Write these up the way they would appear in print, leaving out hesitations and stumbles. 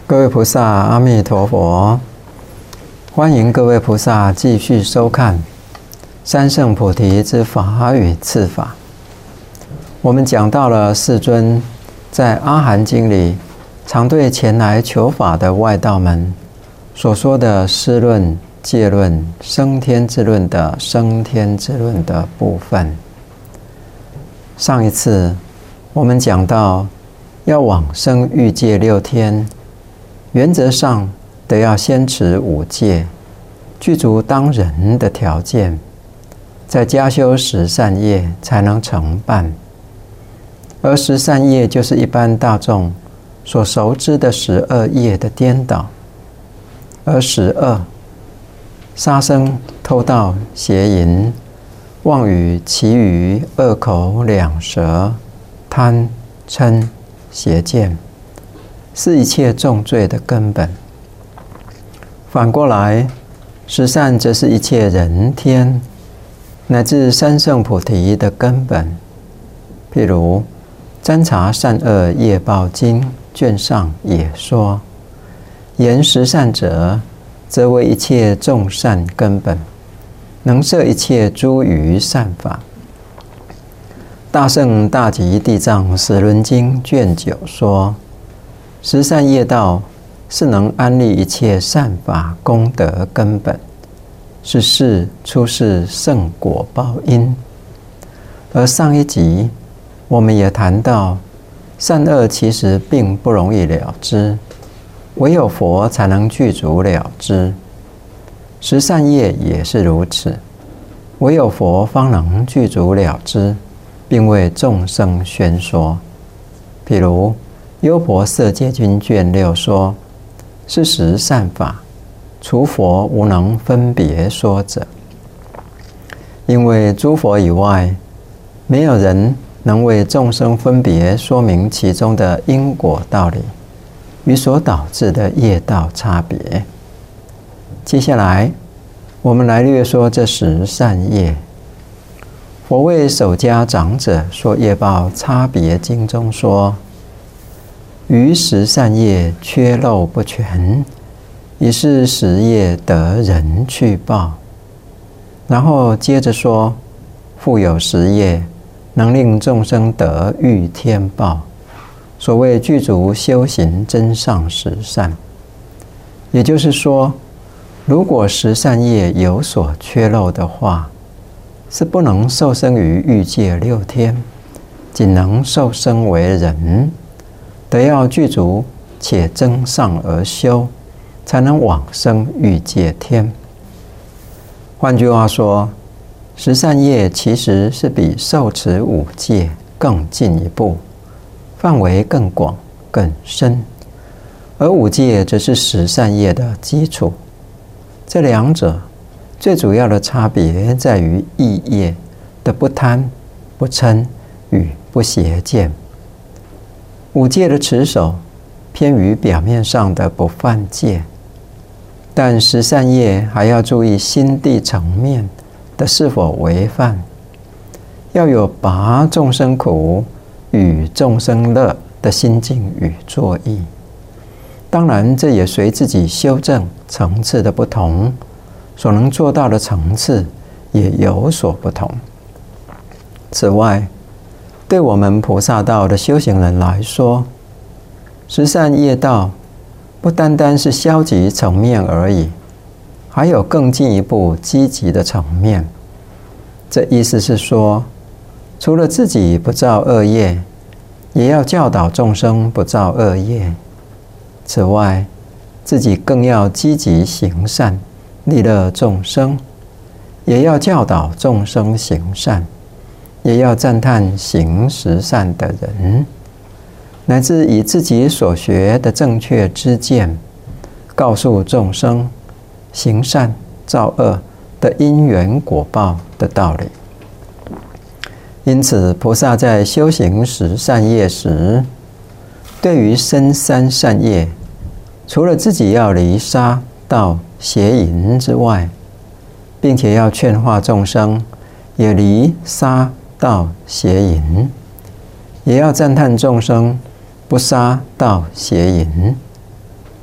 各位菩萨，阿弥陀佛！欢迎各位菩萨继续收看三圣菩提之法与次法。我们讲到了世尊在《阿含经》里常对前来求法的外道们所说的施论、戒论、升天之论的升天之论的部分。上一次我们讲到要往生欲界6天，原则上得要先持5戒，具足当人的条件，再加修10善业才能成办。而10善业就是一般大众所熟知的12业的颠倒。而10恶，杀生、偷盗、邪淫、妄语、绮语、恶口、两舌、贪、嗔、邪见，是一切重罪的根本。反过来，十善则是一切人天乃至三圣菩提的根本。譬如《占察善恶业报经》卷上也说，言十善者，则为一切众善根本，能摄一切诸余善法。大圣大集地藏十轮经卷9说，十善业道是能安立一切善法功德根本，是世出世圣果报因。而上一集我们也谈到，善恶其实并不容易了知，唯有佛才能具足了知。十善业也是如此，唯有佛方能具足了知，并为众生宣说。譬如优婆塞戒经卷6说，是十善法，除佛无能分别说者。因为诸佛以外，没有人能为众生分别说明其中的因果道理与所导致的业道差别。接下来我们来略说这10善业。佛为首家长者说业报差别经中说，于10善业缺漏不全，以是10业得人去报。然后接着说，复有10业能令众生得欲天报，所谓具足修行真上十善。也就是说，如果10善业有所缺漏的话，是不能受生于欲界6天，仅能受生为人，得要具足且增上而修，才能往生欲界天。换句话说，十善业其实是比受持5戒更进一步，范围更广更深，而5戒则是十善业的基础。这两者最主要的差别在于意业的不贪、不嗔与不邪见。5戒的持守偏于表面上的不犯戒，但十善业还要注意心地层面的是否违犯，要有拔众生苦与众生乐的心境与作意。当然，这也随自己修正层次的不同，所能做到的层次也有所不同。此外，对我们菩萨道的修行人来说，十善业道不单单是消极层面而已，还有更进一步积极的层面。这意思是说，除了自己不造恶业，也要教导众生不造恶业。此外，自己更要积极行善，利乐众生，也要教导众生行善，也要赞叹行十善的人，乃至以自己所学的正确知见，告诉众生行善造恶的因缘果报的道理。因此，菩萨在修行十善业时，对于身3善业，除了自己要离杀盗邪淫之外，并且要劝化众生也离杀盗邪淫，也要赞叹众生不杀盗邪淫，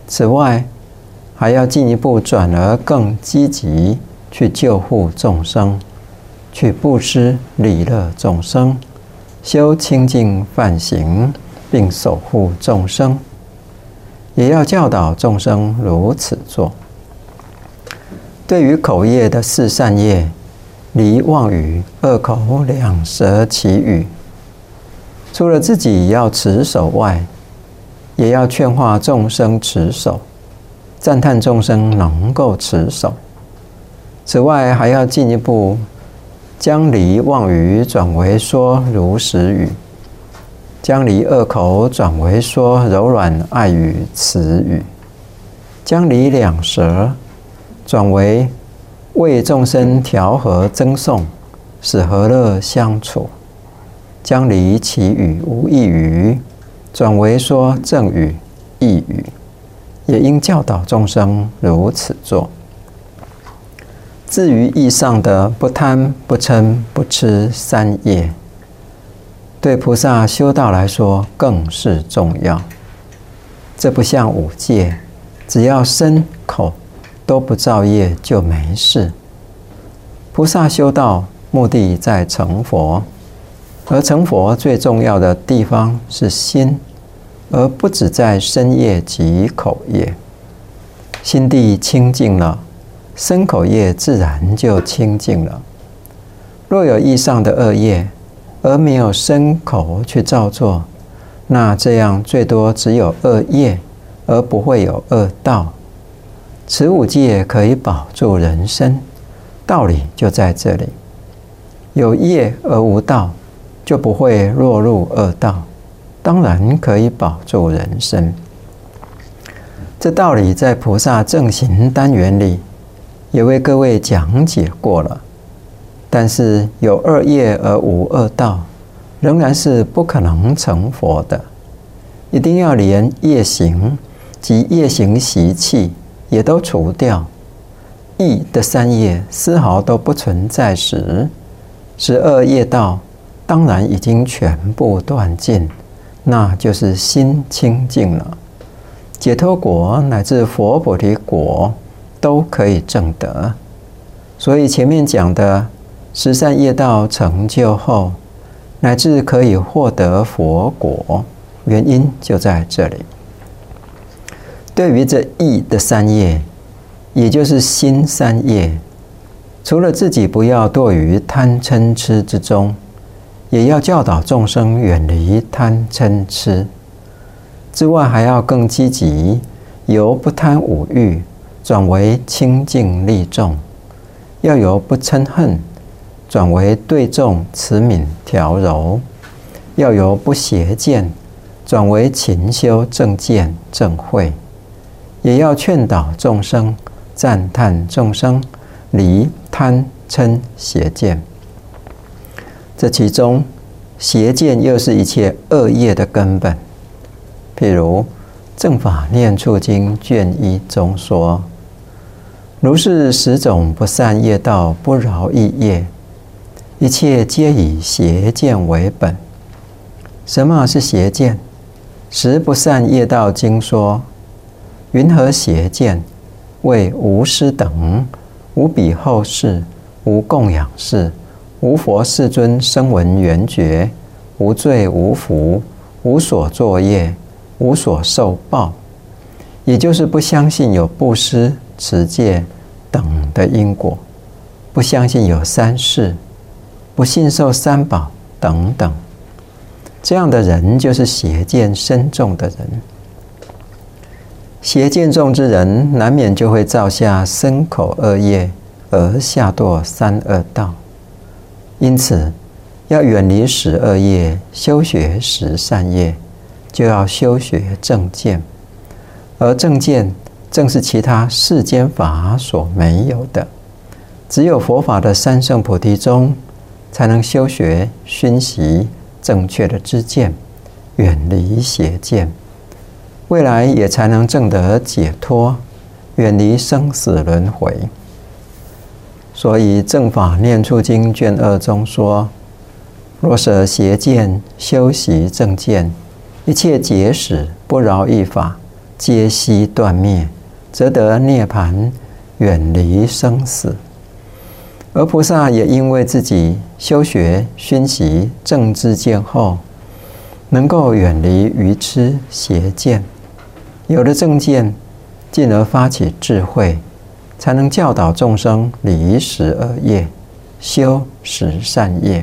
此外，还要进一步转而更积极去救护众生，去布施利乐众生，修清净梵行，并守护众生，也要教导众生如此做。对于口业的四善业，离妄语、恶口、两舌、绮语，除了自己要持守外，也要劝化众生持守，赞叹众生能够持守。此外，还要进一步将离妄语转为说如实语，将离恶口转为说柔软爱语、慈语，将离两舌转为为众生调和增颂，使和乐相处，将离绮语无益语转为说正语、义语，也应教导众生如此做。至于以上的不贪、不嗔、不痴三业，对菩萨修道来说更是重要。这不像五戒，只要身口都不造业就没事。菩萨修道目的在成佛，而成佛最重要的地方是心，而不只在身业及口业。心地清净了，身口业自然就清净了。若有以上的恶业，而没有身口去造作，那这样最多只有恶业，而不会有恶道。持五戒可以保住人身，道理就在这里。有业而无道，就不会落入恶道，当然可以保住人身。这道理在菩萨正行单元里也为各位讲解过了。但是有恶业而无恶道，仍然是不可能成佛的。一定要连业行及业行习气也都除掉，义的三业丝毫都不存在时，十恶业道当然已经全部断尽，那就是心清净了。解脱果乃至佛菩提果都可以证得。所以前面讲的十善业道成就后，乃至可以获得佛果，原因就在这里。对于这义的三业，也就是心三业，除了自己不要堕于贪嗔痴之中，也要教导众生远离贪嗔痴之外，还要更积极，由不贪五欲转为清净利众，要由不嗔恨转为对众慈悯调柔，要由不邪见转为勤修正见正慧，也要劝导众生，赞叹众生离贪嗔邪见。这其中邪见又是一切恶业的根本。譬如《正法念处经》卷1中说：如是10种不善业道不饶益业，一切皆以邪见为本。什么是邪见？10不善业道经说：云何邪见？为无师等，无彼后世，无供养事，无佛世尊声闻缘觉，无罪无福，无所作业，无所受报。也就是不相信有布施、持戒等的因果，不相信有三世，不信受三宝等等。这样的人就是邪见深重的人。邪见重之人，难免就会造下身口恶业，而下堕三恶道。因此，要远离十恶业，修学十善业，就要修学正见。而正见正是其他世间法所没有的，只有佛法的三圣菩提中，才能修学熏习正确的知见，远离邪见，未来也才能证得解脱，远离生死轮回。所以《正法念处经》卷2中说：若舍邪见，修习正见，一切结使不饶益法， 皆悉断灭，则得涅槃，远离生死。而菩萨也因为自己修学熏习正知见后，能够远离愚痴邪见，有了正见，进而发起智慧，才能教导众生离十恶业，修十善业。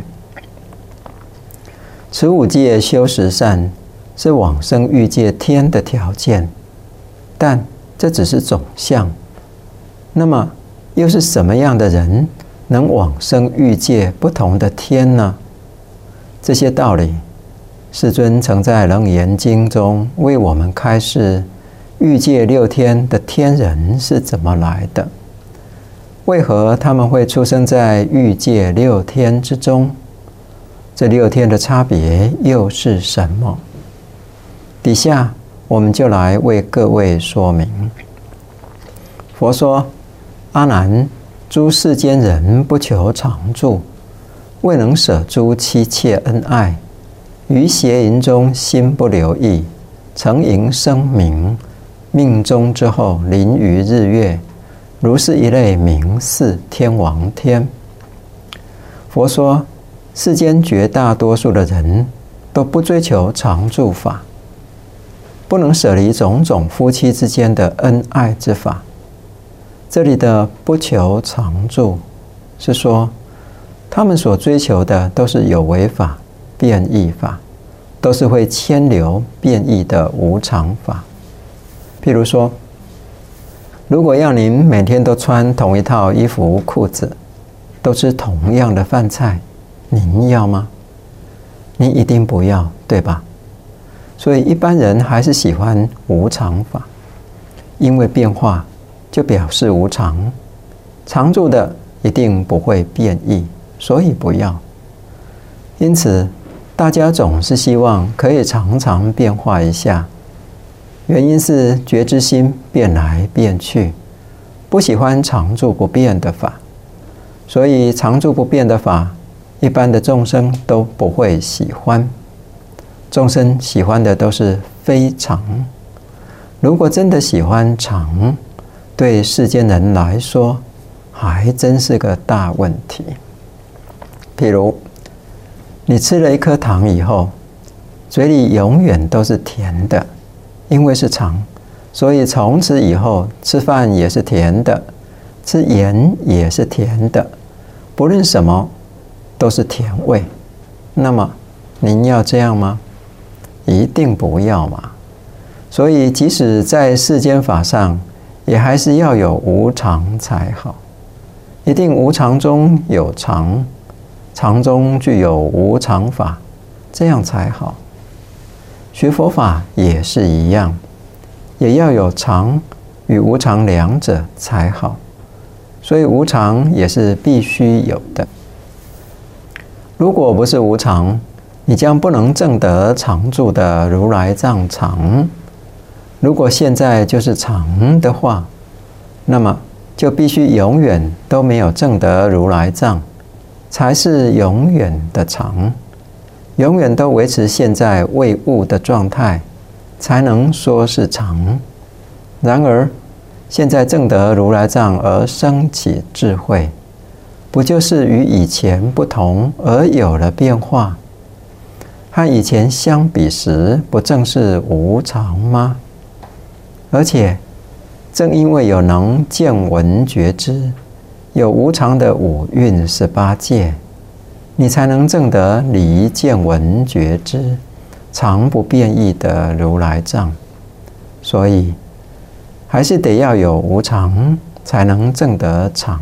持五戒修十善是往生欲界天的条件，但这只是总相。那么又是什么样的人能往生欲界不同的天呢？这些道理，世尊曾在《楞严经》中为我们开示欲界六天的天人是怎么来的，为何他们会出生在欲界六天之中，这六天的差别又是什么？底下我们就来为各位说明。佛说：阿难，诸世间人不求常住，未能舍诸妻妾恩爱，于邪淫中心不留意，成淫生名，命终之后临于日月，如是一类名是天王天。佛说，世间绝大多数的人都不追求常住法，不能舍离种种夫妻之间的恩爱之法。这里的不求常住，是说他们所追求的都是有为法、变异法，都是会牵流变异的无常法。譬如说，如果要您每天都穿同一套衣服裤子，都吃同样的饭菜，您要吗？您一定不要，对吧？所以一般人还是喜欢无常法，因为变化就表示无常，常住的一定不会变异，所以不要。因此大家总是希望可以常常变化一下，原因是觉知心变来变去，不喜欢常住不变的法，所以常住不变的法，一般的众生都不会喜欢。众生喜欢的都是非常，如果真的喜欢常，对世间人来说还真是个大问题。譬如你吃了一颗糖以后，嘴里永远都是甜的，因为是常，所以从此以后吃饭也是甜的，吃盐也是甜的，不论什么都是甜味。那么您要这样吗？一定不要嘛。所以即使在世间法上，也还是要有无常才好。一定无常中有常，常中具有无常法，这样才好。学佛法也是一样，也要有常与无常两者才好。所以无常也是必须有的。如果不是无常，你将不能证得常住的如来藏常。如果现在就是常的话，那么就必须永远都没有证得如来藏，才是永远的常。永远都维持现在未悟的状态，才能说是常。然而现在证得如来藏而生起智慧，不就是与以前不同而有了变化？和以前相比时，不正是无常吗？而且正因为有能见闻觉知，有无常的五蕴18界，你才能证得离见闻觉知常不变异的如来藏。所以还是得要有无常，才能证得常。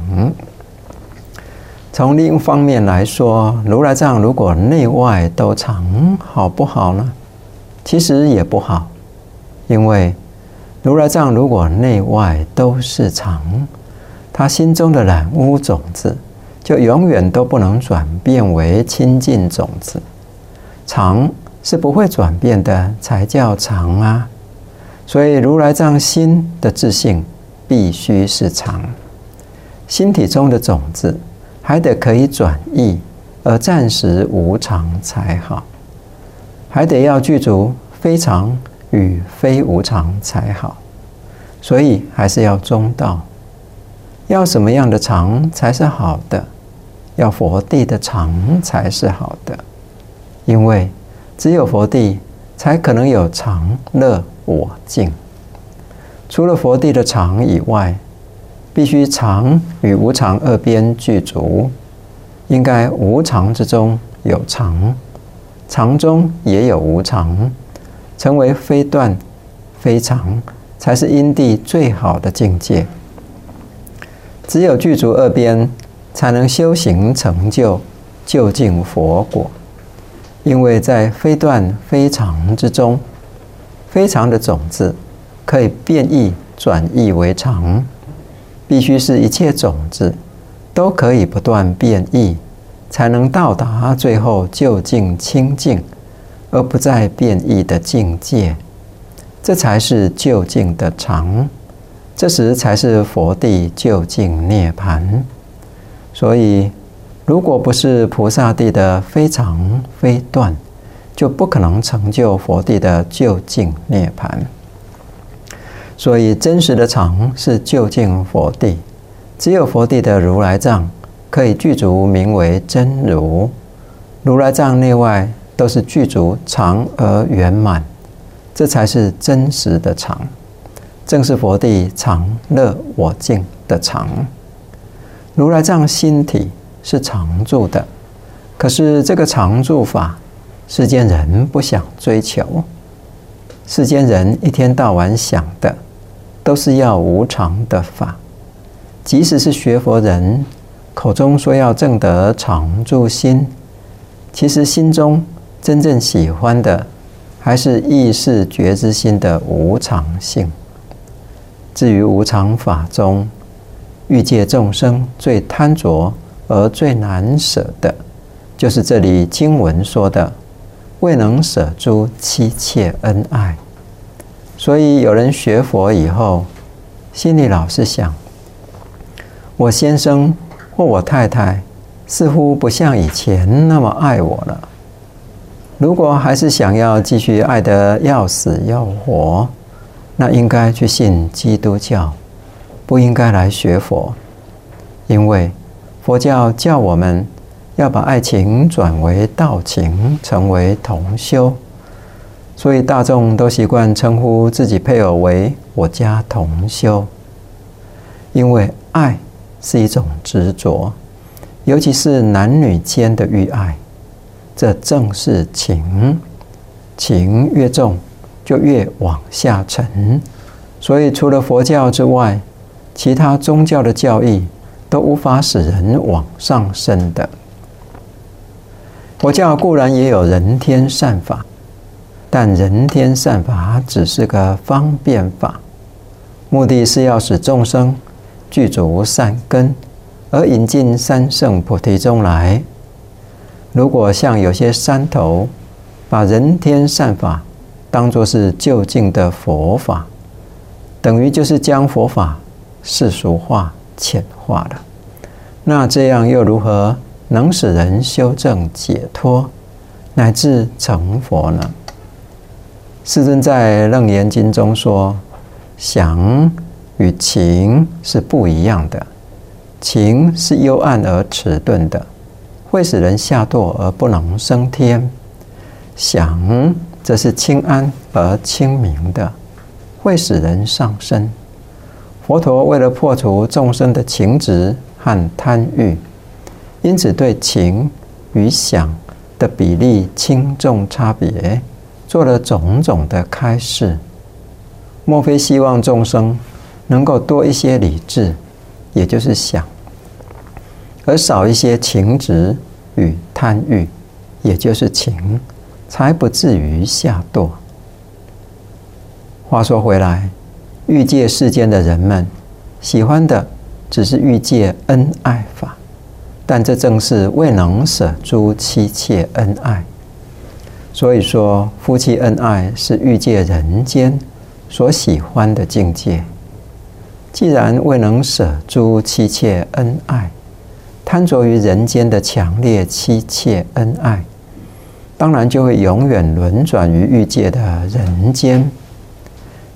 从另一方面来说，如来藏如果内外都常，好不好呢？其实也不好，因为如来藏如果内外都是常，他心中的染污种子就永远都不能转变为清净种子。常是不会转变的，才叫常啊。所以如来藏心的自性必须是常，心体中的种子还得可以转异而暂时无常才好，还得要具足非常与非无常才好。所以还是要中道。要什么样的常才是好的？要佛地的常才是好的。因为只有佛地才可能有常乐我净。除了佛地的常以外，必须常与无常二边具足。应该无常之中有常，常中也有无常，成为非断非常，才是因地最好的境界。只有具足二边，才能修行成就究竟佛果。因为在非断非常之中，非常的种子可以变异转异为常，必须是一切种子都可以不断变异，才能到达最后究竟清净而不再变异的境界。这才是究竟的常，这时才是佛地究竟涅槃。所以如果不是菩萨地的非常非断，就不可能成就佛地的究竟涅槃。所以真实的常是究竟佛地，只有佛地的如来藏可以具足名为真如。如来藏内外都是具足常而圆满，这才是真实的常，正是佛地常乐我净的常。如来藏心体是常住的，可是这个常住法，世间人不想追求。世间人一天到晚想的，都是要无常的法。即使是学佛人，口中说要证得常住心，其实心中真正喜欢的，还是意识觉知心的无常性。至于无常法中，欲界众生最贪着而最难舍的，就是这里经文说的未能舍诸妻妾恩爱。所以有人学佛以后，心里老是想，我先生或我太太似乎不像以前那么爱我了。如果还是想要继续爱得要死要活，那应该去信基督教，不应该来学佛。因为佛教叫我们要把爱情转为道情，成为同修，所以大众都习惯称呼自己配偶为我家同修。因为爱是一种执着，尤其是男女间的欲爱，这正是情。情越重，就越往下沉。所以除了佛教之外，其他宗教的教义都无法使人往上升的。佛教固然也有人天善法，但人天善法只是个方便法，目的是要使众生具足善根，而引进三圣菩提中来。如果像有些山头把人天善法当作是究竟的佛法，等于就是将佛法世俗化、浅化了。那这样又如何能使人修正解脱，乃至成佛呢？世尊在《楞严经》中说，想与情是不一样的。情是幽暗而迟钝的，会使人下堕而不能升天；想则是清安而清明的，会使人上升。佛陀为了破除众生的情执和贪欲，因此对情与想的比例轻重差别做了种种的开示，莫非希望众生能够多一些理智，也就是想，而少一些情执与贪欲，也就是情，才不至于下堕。话说回来，欲界世间的人们喜欢的只是欲界恩爱法，但这正是未能舍诸妻妾恩爱。所以说，夫妻恩爱是欲界人间所喜欢的境界。既然未能舍诸妻妾恩爱，贪着于人间的强烈妻妾恩爱，当然就会永远轮转于欲界的人间。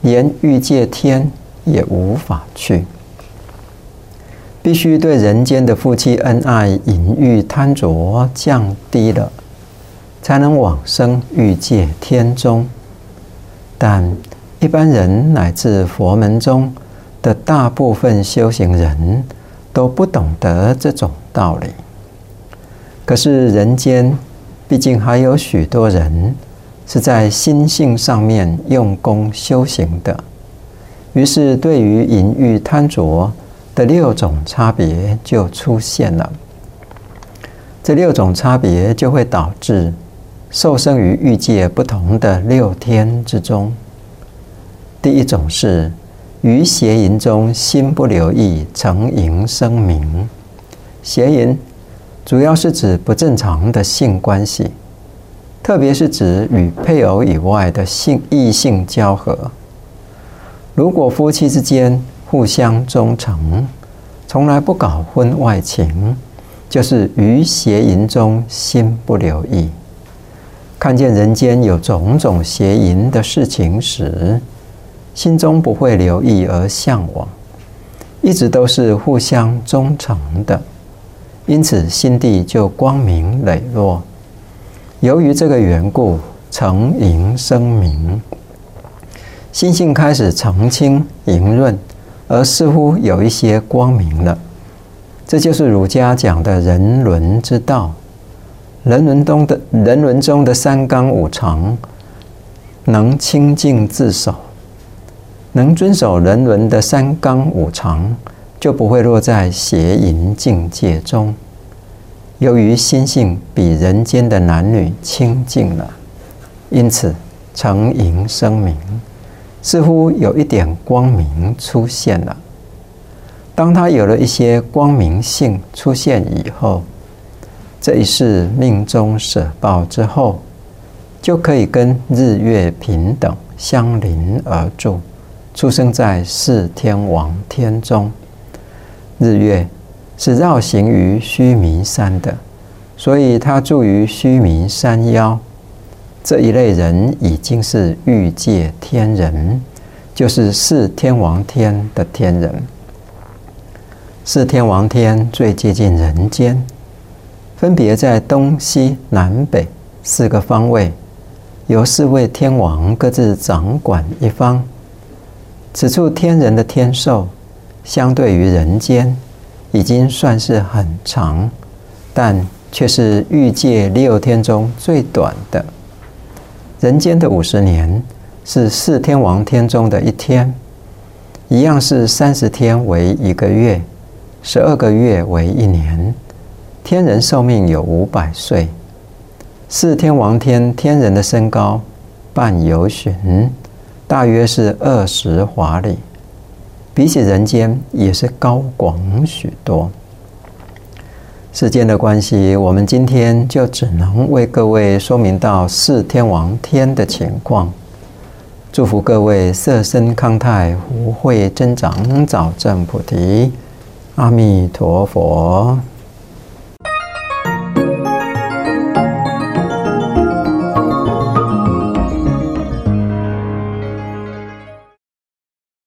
连欲界天也无法去。必须对人间的夫妻恩爱、淫欲贪着降低了，才能往生欲界天中。但一般人乃至佛门中的大部分修行人都不懂得这种道理。可是人间毕竟还有许多人是在心性上面用功修行的，于是对于淫欲贪着的6种差别就出现了。这6种差别就会导致受生于欲界不同的6天之中。第一种是于邪淫中心不留意，成淫生明。邪淫主要是指不正常的性关系，特别是指与配偶以外的异性交合。如果夫妻之间互相忠诚，从来不搞婚外情，就是于邪淫中心不留意。看见人间有种种邪淫的事情时，心中不会留意而向往，一直都是互相忠诚的，因此心地就光明磊落。由于这个缘故，成淫生明，心性开始澄清莹润，而似乎有一些光明了。这就是儒家讲的人伦之道。人伦中的3纲5常，能清净自守，能遵守人伦的3纲5常，就不会落在邪淫境界中。由于心性比人间的男女清净了，因此成淫生明，似乎有一点光明出现了。当他有了一些光明性出现以后，这一世命中舍报之后，就可以跟日月平等相邻而住，出生在4天王天中。日月是绕行于须弥山的，所以他住于须弥山腰。这一类人已经是欲界天人，就是4天王天的天人。4天王天最接近人间，分别在东西南北4个方位，由4位天王各自掌管一方。此处天人的天寿，相对于人间已经算是很长，但却是欲界6天中最短的。人间的50年是4天王天中的1天，一样是30天为1个月，12个月为1年。天人寿命有500岁。4天王天天人的身高半由旬，大约是20华里，比起人间也是高广许多。时间的关系，我们今天就只能为各位说明到4天王天的情况。祝福各位色身康泰，福慧增长，早证菩提。阿弥陀佛。